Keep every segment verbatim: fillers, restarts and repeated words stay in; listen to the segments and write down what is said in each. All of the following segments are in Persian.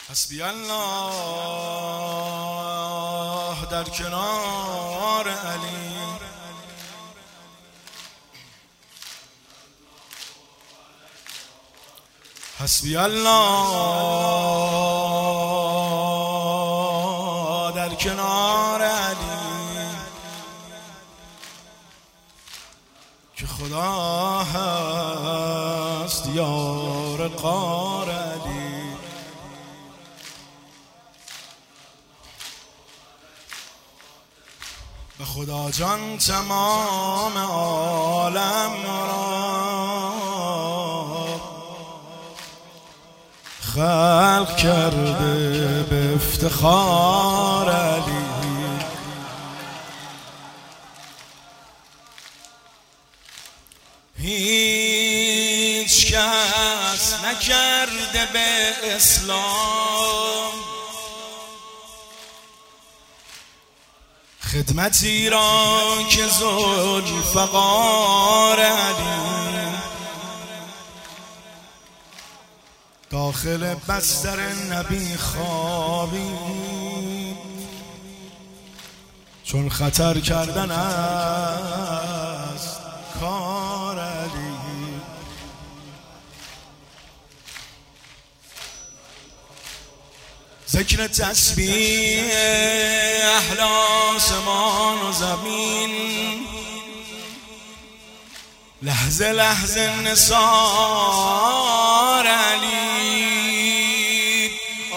حسبی الله در کنار علی، حسبی الله در کنار علی، که خدا هست یار غار علی. به خدا جان تمام عالم را خلق کرده به افتخار علی. هیچ کس نکرده به اسلام خدمتی را که ذوالفقار علی. داخل بستر نبی خوابید چون خطر کردن است کار علی. ذکر تسبیح اهل آسمان و زمین، لحظه لحظه نثار علی.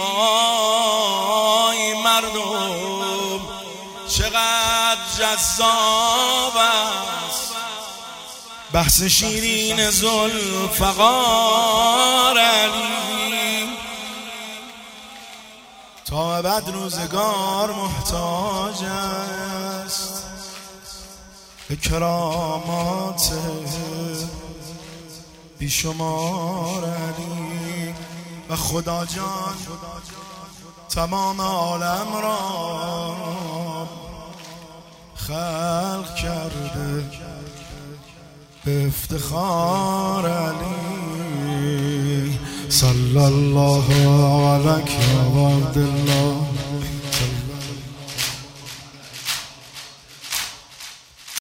آی مردم چقدر جذاب است بحث شیرین ذوالفقار علی. تا ابد روزگار محتاج است به کرامات بیشمار علی. و خدا جان تمام عالم را خلق کرده به افتخار علی. صلی الله علیک یا عبدالله.